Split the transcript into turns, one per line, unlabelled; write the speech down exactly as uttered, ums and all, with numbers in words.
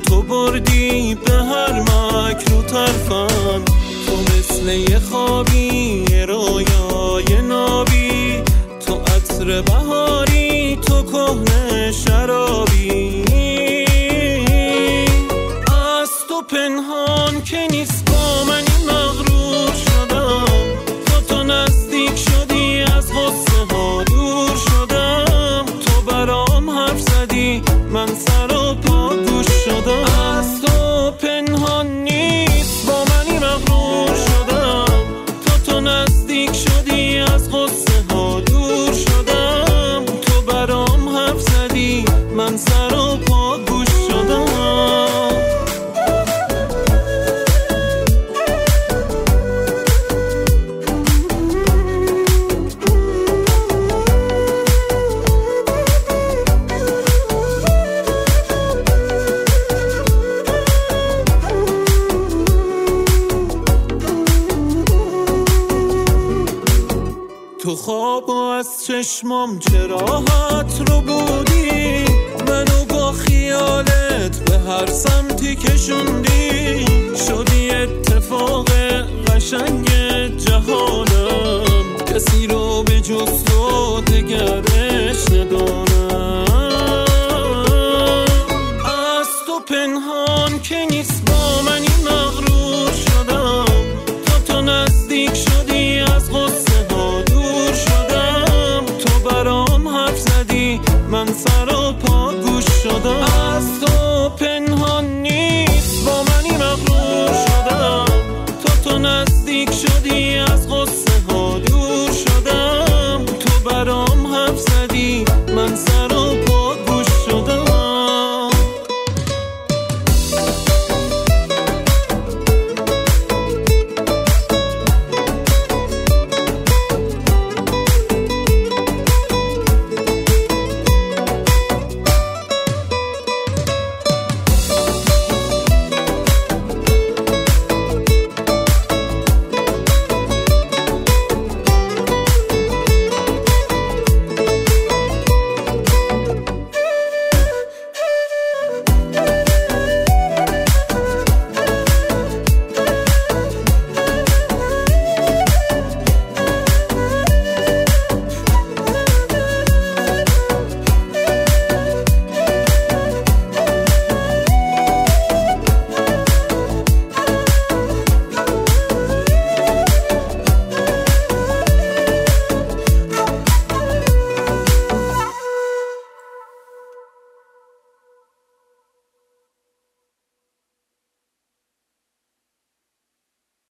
تو بردی به هر مکر و ترفند. تو مثل یه خوابی، یه رویای نابی، تو عطر بهاری، تو کهنه شرابی. از تو پنهان که نیست با منی مغرور شدم. تا تو نزدیک شدی از غصه ها دور شدم. تو برام حرف زدی من سر و پا گوش شدم. از تو پنهان نیست با منی مغرور شدم. تا تو نزدیک شدی از غصه ها دور شدم. تو برام حرف زدی من سر و پا گوش شدم. تو خواب و از چشمام چه راحت رو بودی. منو با خیالت به هر سمتی کشوندی. شدی اتفاق قشنگ جهانم. کسی رو به جز تو دگرش ندانم. از تو پنهان که نیست با منی